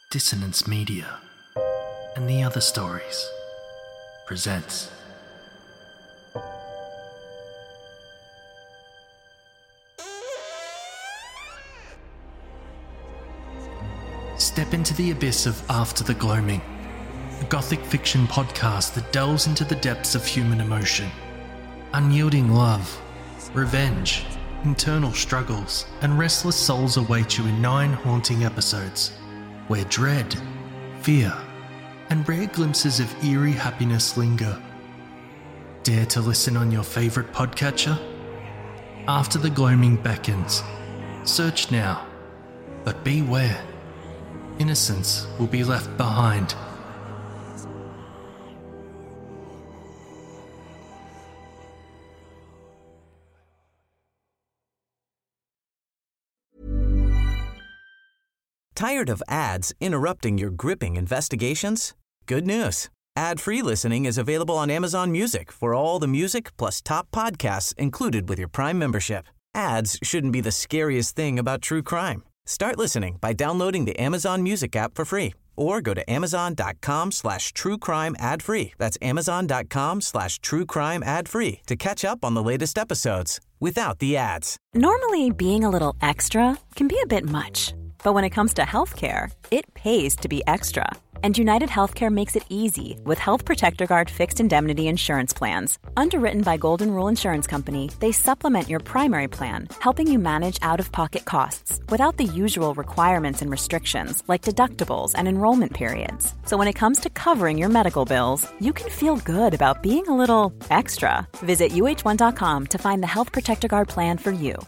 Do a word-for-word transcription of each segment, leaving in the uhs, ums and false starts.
Dissonance Media and the Other Stories presents Step into the abyss of After the Gloaming, a gothic fiction podcast that delves into the depths of human emotion. Unyielding love, revenge, internal struggles, and restless souls await you in nine haunting episodes, where dread, fear, and rare glimpses of eerie happiness linger. Dare to listen on your favourite podcatcher? After the Gloaming beckons. Search now, but beware. Innocence will be left behind. Tired of ads interrupting your gripping investigations? Good news. Ad-free listening is available on Amazon Music for all the music plus top podcasts included with your Prime membership. Ads shouldn't be the scariest thing about true crime. Start listening by downloading the Amazon Music app for free or go to amazon.com slash true crime ad free. That's amazon.com slash true crime ad free to catch up on the latest episodes without the ads. Normally, being a little extra can be a bit much. But when it comes to healthcare, it pays to be extra. And United Healthcare makes it easy with Health Protector Guard fixed indemnity insurance plans. Underwritten by Golden Rule Insurance Company, they supplement your primary plan, helping you manage out-of-pocket costs without the usual requirements and restrictions like deductibles and enrollment periods. So when it comes to covering your medical bills, you can feel good about being a little extra. Visit U H one dot com to find the Health Protector Guard plan for you.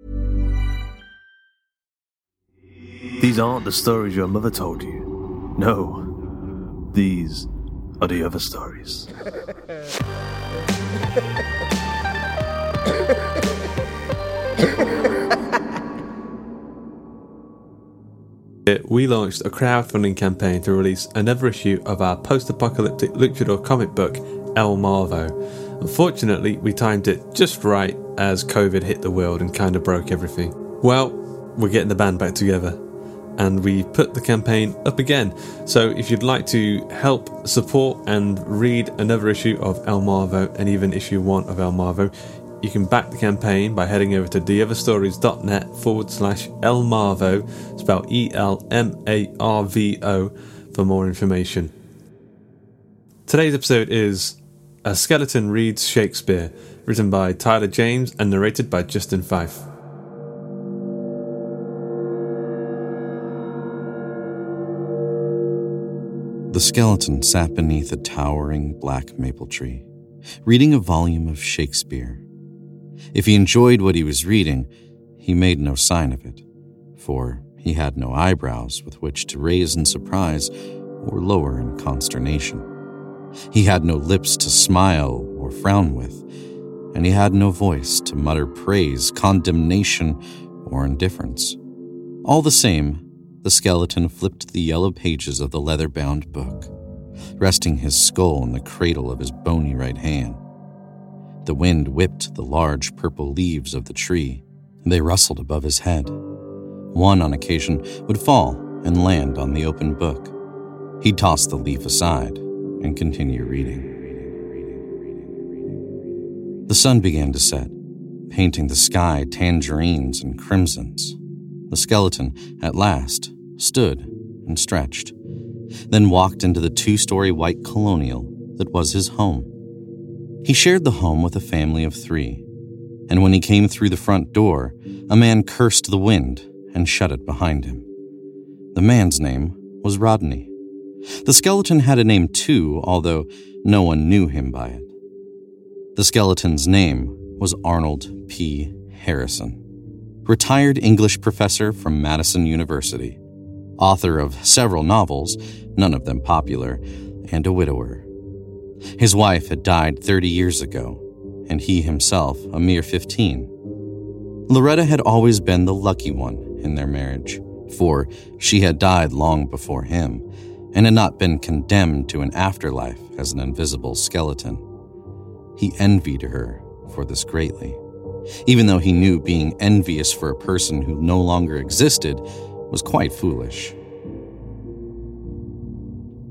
These aren't the stories your mother told you. No, these are the other stories. We launched a crowdfunding campaign to release another issue of our post-apocalyptic luchador comic book, El Marvo. Unfortunately, we timed it just right as COVID hit the world and kind of broke everything. Well, we're getting the band back together, and we put the campaign up again. So if you'd like to help support and read another issue of El Marvo and even issue one of El Marvo, you can back the campaign by heading over to theotherstories.net forward slash El Marvo, spelled E L M A R V O, for more information. Today's episode is A Skeleton Reads Shakespeare, written by Tyler James and narrated by Justin Fife. The skeleton sat beneath a towering black maple tree, reading a volume of Shakespeare. If he enjoyed what he was reading, he made no sign of it, for he had no eyebrows with which to raise in surprise or lower in consternation. He had no lips to smile or frown with, and he had no voice to mutter praise, condemnation, or indifference. All the same, the skeleton flipped the yellow pages of the leather-bound book, resting his skull in the cradle of his bony right hand. The wind whipped the large purple leaves of the tree. They rustled above his head. One, on occasion, would fall and land on the open book. He'd toss the leaf aside and continue reading. The sun began to set, painting the sky tangerines and crimsons. The skeleton, at last, stood and stretched, then walked into the two-story white colonial that was his home. He shared the home with a family of three, and when he came through the front door, a man cursed the wind and shut it behind him. The man's name was Rodney. The skeleton had a name too, although no one knew him by it. The skeleton's name was Arnold P. Harrison, retired English professor from Madison University, author of several novels, none of them popular, and a widower. His wife had died thirty years ago, and he himself a mere fifteen. Loretta had always been the lucky one in their marriage, for she had died long before him, and had not been condemned to an afterlife as an invisible skeleton. He envied her for this greatly, even though he knew being envious for a person who no longer existed was quite foolish.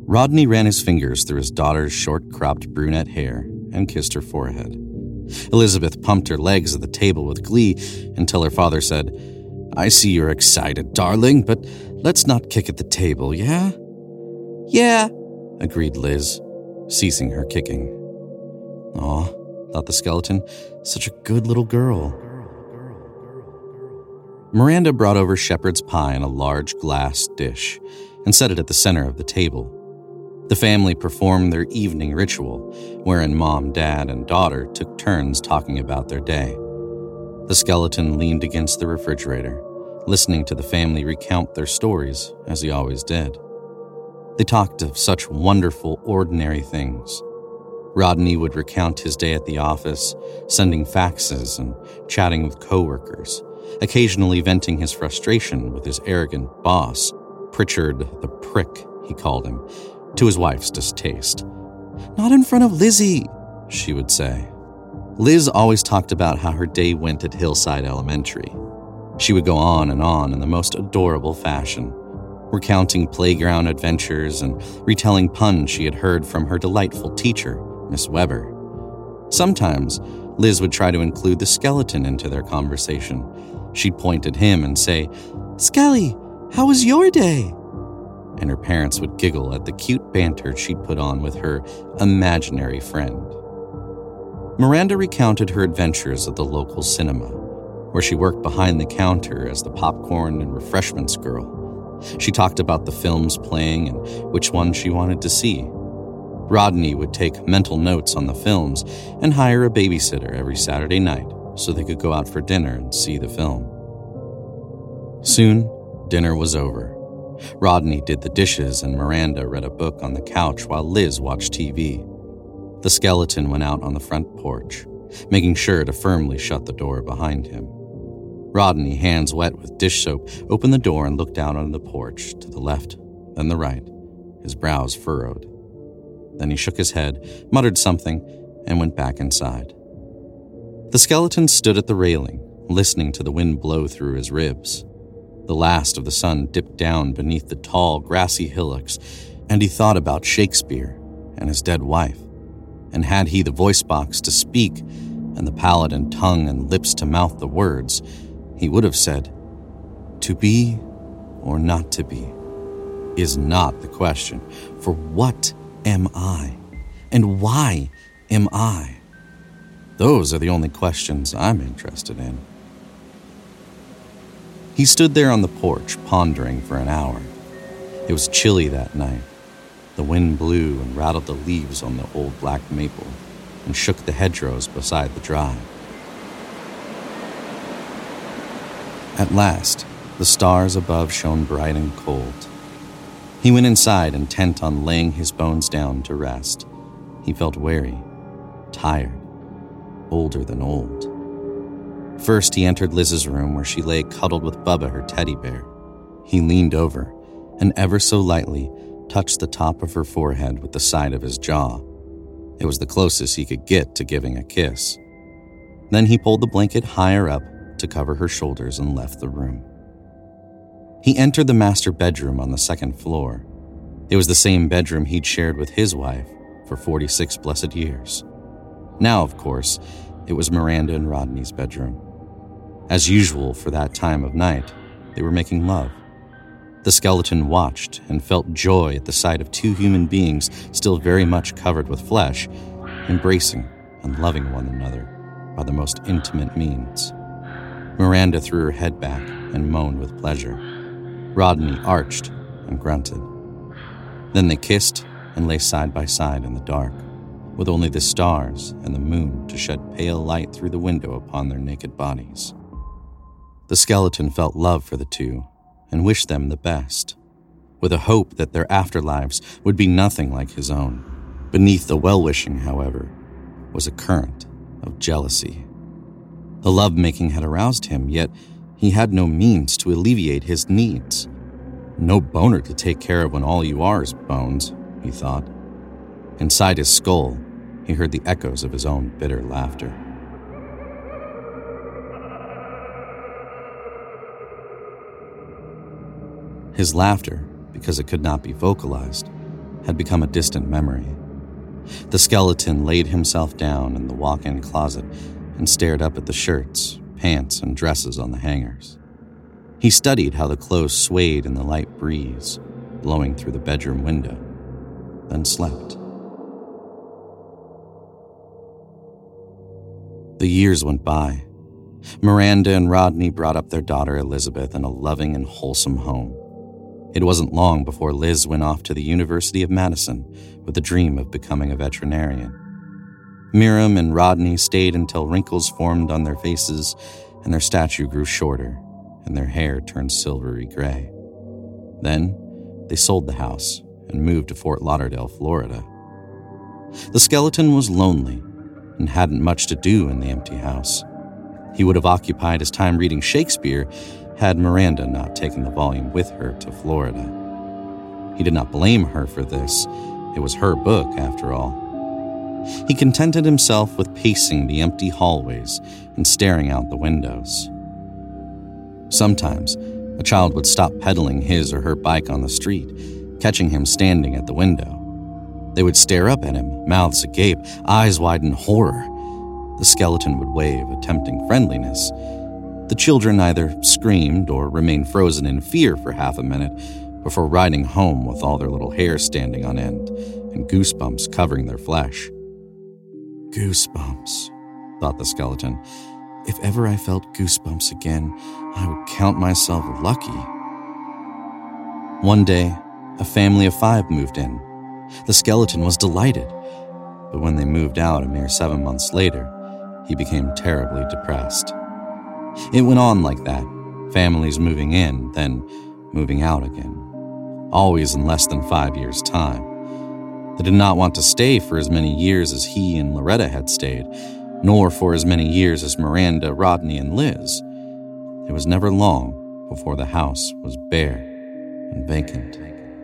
Rodney ran his fingers through his daughter's short-cropped brunette hair and kissed her forehead. Elizabeth pumped her legs at the table with glee until her father said, "I see you're excited, darling, but let's not kick at the table, yeah?" "Yeah," agreed Liz, ceasing her kicking. Aw, thought the skeleton, such a good little girl. Miranda brought over shepherd's pie in a large glass dish and set it at the center of the table. The family performed their evening ritual, wherein Mom, Dad, and daughter took turns talking about their day. The skeleton leaned against the refrigerator, listening to the family recount their stories, as he always did. They talked of such wonderful, ordinary things. Rodney would recount his day at the office, sending faxes and chatting with coworkers, occasionally venting his frustration with his arrogant boss, Pritchard the Prick, he called him, to his wife's distaste. "Not in front of Lizzie," she would say. Liz always talked about how her day went at Hillside Elementary. She would go on and on in the most adorable fashion, recounting playground adventures and retelling puns she had heard from her delightful teacher, Miss Weber. Sometimes, Liz would try to include the skeleton into their conversation. She'd point at him and say, "Skelly, how was your day?" And her parents would giggle at the cute banter she'd put on with her imaginary friend. Miranda recounted her adventures at the local cinema, where she worked behind the counter as the popcorn and refreshments girl. She talked about the films playing and which one she wanted to see. Rodney would take mental notes on the films and hire a babysitter every Saturday night so they could go out for dinner and see the film. Soon, dinner was over. Rodney did the dishes and Miranda read a book on the couch while Liz watched T V. The skeleton went out on the front porch, making sure to firmly shut the door behind him. Rodney, hands wet with dish soap, opened the door and looked out on the porch to the left, then the right, his brows furrowed. Then he shook his head, muttered something, and went back inside. The skeleton stood at the railing, listening to the wind blow through his ribs. The last of the sun dipped down beneath the tall, grassy hillocks, and he thought about Shakespeare and his dead wife. And had he the voice box to speak, and the palate and tongue and lips to mouth the words, he would have said, "To be or not to be is not the question, for what am I? And why am I? Those are the only questions I'm interested in." He stood there on the porch, pondering for an hour. It was chilly that night. The wind blew and rattled the leaves on the old black maple and shook the hedgerows beside the drive. At last, the stars above shone bright and cold. He went inside, intent on laying his bones down to rest. He felt weary, tired, older than old. First, he entered Liz's room where she lay cuddled with Bubba, her teddy bear. He leaned over and ever so lightly touched the top of her forehead with the side of his jaw. It was the closest he could get to giving a kiss. Then he pulled the blanket higher up to cover her shoulders and left the room. He entered the master bedroom on the second floor. It was the same bedroom he'd shared with his wife for forty-six blessed years. Now, of course, it was Miranda and Rodney's bedroom. As usual for that time of night, they were making love. The skeleton watched and felt joy at the sight of two human beings still very much covered with flesh, embracing and loving one another by the most intimate means. Miranda threw her head back and moaned with pleasure. Rodney arched and grunted. Then they kissed and lay side by side in the dark, with only the stars and the moon to shed pale light through the window upon their naked bodies. The skeleton felt love for the two and wished them the best, with a hope that their afterlives would be nothing like his own. Beneath the well-wishing, however, was a current of jealousy. The love-making had aroused him, yet he had no means to alleviate his needs. No boner to take care of when all you are is bones, he thought. Inside his skull, he heard the echoes of his own bitter laughter. His laughter, because it could not be vocalized, had become a distant memory. The skeleton laid himself down in the walk-in closet and stared up at the shirts, pants, and dresses on the hangers. He studied how the clothes swayed in the light breeze, blowing through the bedroom window, then slept. The years went by. Miranda and Rodney brought up their daughter Elizabeth in a loving and wholesome home. It wasn't long before Liz went off to the University of Madison with the dream of becoming a veterinarian. Miriam and Rodney stayed until wrinkles formed on their faces and their stature grew shorter and their hair turned silvery gray. Then they sold the house and moved to Fort Lauderdale, Florida. The skeleton was lonely and hadn't much to do in the empty house. He would have occupied his time reading Shakespeare had Miranda not taken the volume with her to Florida. He did not blame her for this. It was her book, after all. He contented himself with pacing the empty hallways and staring out the windows. Sometimes, a child would stop pedaling his or her bike on the street, catching him standing at the window. They would stare up at him, mouths agape, eyes wide in horror. The skeleton would wave, attempting friendliness. The children either screamed or remained frozen in fear for half a minute before riding home with all their little hair standing on end and goosebumps covering their flesh. Goosebumps, thought the skeleton. If ever I felt goosebumps again, I would count myself lucky. One day, a family of five moved in. The skeleton was delighted, but when they moved out a mere seven months later, he became terribly depressed. It went on like that, families moving in, then moving out again, always in less than five years' time. They did not want to stay for as many years as he and Loretta had stayed, nor for as many years as Miranda, Rodney, and Liz. It was never long before the house was bare and vacant.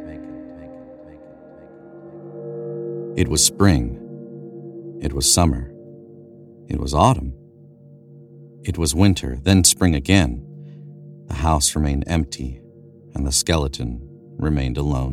It was spring. It was summer. It was autumn. It was winter, then spring again. The house remained empty, and the skeleton remained alone.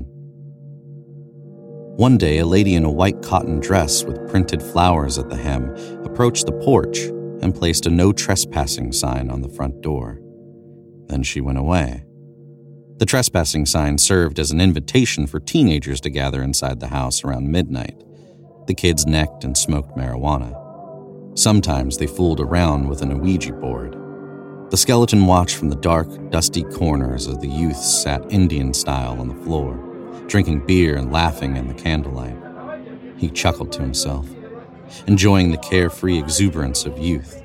One day, a lady in a white cotton dress with printed flowers at the hem approached the porch and placed a no trespassing sign on the front door. Then she went away. The trespassing sign served as an invitation for teenagers to gather inside the house around midnight. The kids necked and smoked marijuana. Sometimes they fooled around with an Ouija board. The skeleton watched from the dark, dusty corners as the youths sat Indian style on the floor, drinking beer and laughing in the candlelight. He chuckled to himself, enjoying the carefree exuberance of youth.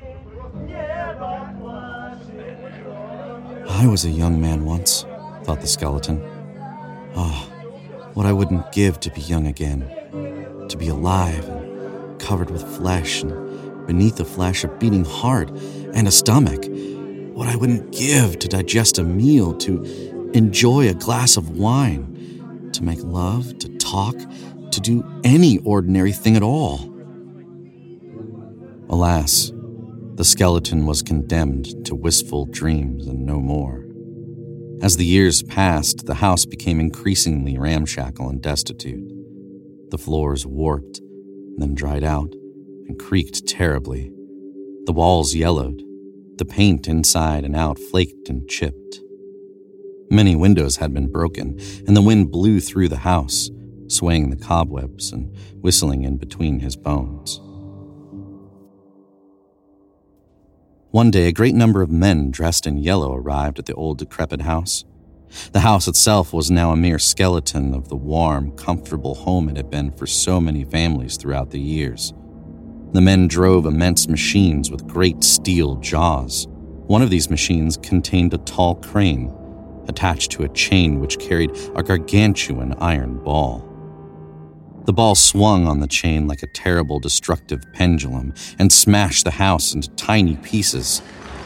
I was a young man once, thought the skeleton. Ah, oh, what I wouldn't give to be young again, to be alive and covered with flesh, and beneath the flesh a beating heart and a stomach. What I wouldn't give to digest a meal, to enjoy a glass of wine, to make love, to talk, to do any ordinary thing at all. Alas, the skeleton was condemned to wistful dreams and no more. As the years passed, the house became increasingly ramshackle and destitute. The floors warped, then dried out, and creaked terribly. The walls yellowed. The paint inside and out flaked and chipped. Many windows had been broken, and the wind blew through the house, swaying the cobwebs and whistling in between his bones. One day, a great number of men dressed in yellow arrived at the old decrepit house. The house itself was now a mere skeleton of the warm, comfortable home it had been for so many families throughout the years. The men drove immense machines with great steel jaws. One of these machines contained a tall crane, attached to a chain which carried a gargantuan iron ball. The ball swung on the chain like a terrible destructive pendulum and smashed the house into tiny pieces.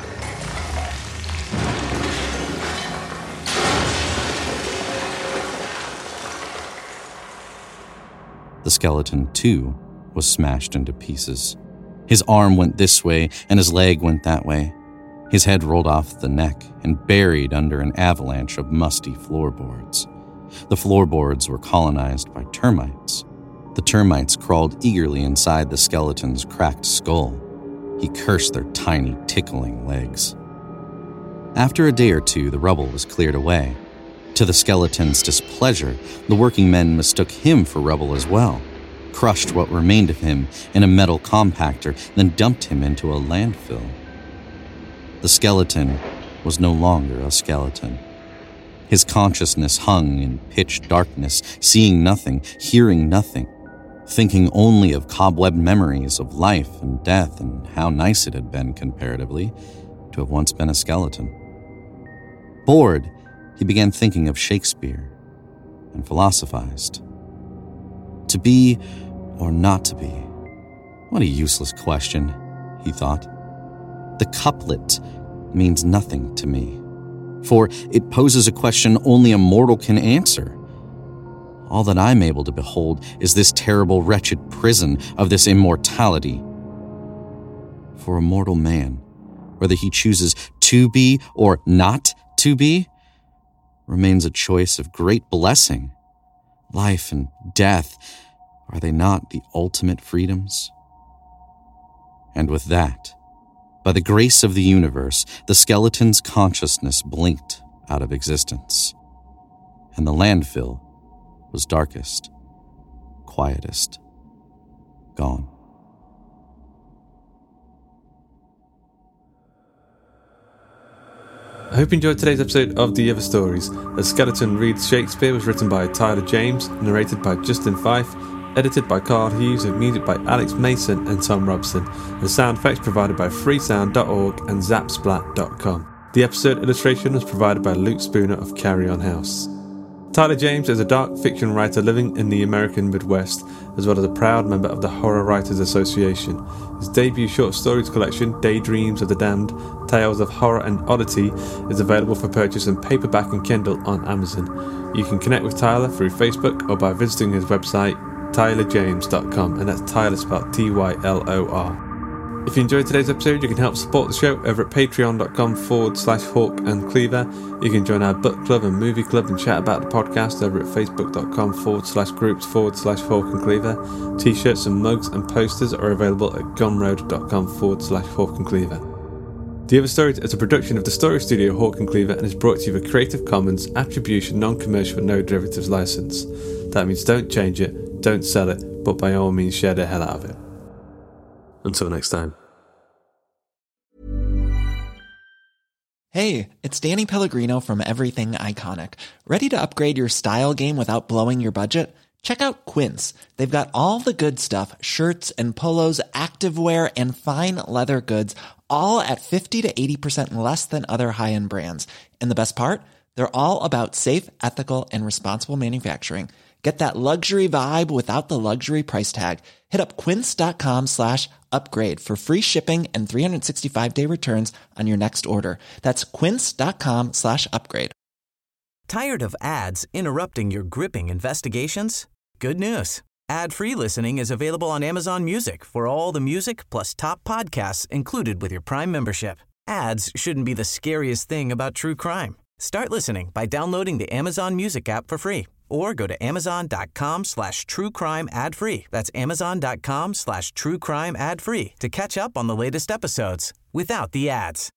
The skeleton, too, was smashed into pieces. His arm went this way and his leg went that way. His head rolled off the neck and buried under an avalanche of musty floorboards. The floorboards were colonized by termites. The termites crawled eagerly inside the skeleton's cracked skull. He cursed their tiny, tickling legs. After a day or two, the rubble was cleared away. To the skeleton's displeasure, the working men mistook him for rubble as well, crushed what remained of him in a metal compactor, then dumped him into a landfill. The skeleton was no longer a skeleton. His consciousness hung in pitch darkness, seeing nothing, hearing nothing, thinking only of cobwebbed memories of life and death and how nice it had been, comparatively, to have once been a skeleton. Bored, he began thinking of Shakespeare and philosophized. To be or not to be? What a useless question, he thought. The couplet means nothing to me, for it poses a question only a mortal can answer. All that I'm able to behold is this terrible, wretched prison of this immortality. For a mortal man, whether he chooses to be or not to be, remains a choice of great blessing. Life and death, are they not the ultimate freedoms? And with that, by the grace of the universe, the skeleton's consciousness blinked out of existence, and the landfill was darkest, quietest, gone. I hope you enjoyed today's episode of The Other Stories. A Skeleton Reads Shakespeare was written by Tyler James, narrated by Justin Fife, edited by Carl Hughes, and music by Alex Mason and Tom Robson. The sound effects provided by freesound dot org and zapsplat dot com. The episode illustration was provided by Luke Spooner of Carry On House. Tyler James is a dark fiction writer living in the American Midwest, as well as a proud member of the Horror Writers Association. His debut short stories collection, Daydreams of the Damned, Tales of Horror and Oddity, is available for purchase in paperback and Kindle on Amazon. You can connect with Tyler through Facebook or by visiting his website, tyler james dot com, and that's Tyler spelled T Y L O R. If you enjoyed today's episode, you can help support the show over at patreon.com forward slash Hawk and Cleaver. You can join our book club and movie club and chat about the podcast over at facebook.com forward slash groups forward slash Hawk and Cleaver. T-shirts and mugs and posters are available at gumroad.com forward slash Hawk and Cleaver. The Other Stories is a production of the Story Studio Hawk and Cleaver and is brought to you with a Creative Commons Attribution Non-Commercial No Derivatives license. That means don't change it, don't sell it, but by all means share the hell out of it. Until next time. Hey, it's Danny Pellegrino from Everything Iconic. Ready to upgrade your style game without blowing your budget? Check out Quince. They've got all the good stuff, shirts and polos, activewear, and fine leather goods, all at fifty to eighty percent less than other high-end brands. And the best part? They're all about safe, ethical, and responsible manufacturing. Get that luxury vibe without the luxury price tag. Hit up quince.com slash upgrade for free shipping and three sixty-five day returns on your next order. That's quince.com slash upgrade. Tired of ads interrupting your gripping investigations? Good news. Ad-free listening is available on Amazon Music for all the music plus top podcasts included with your Prime membership. Ads shouldn't be the scariest thing about true crime. Start listening by downloading the Amazon Music app for free or go to amazon.com slash true crime ad free. That's amazon.com slash true crime ad free to catch up on the latest episodes without the ads.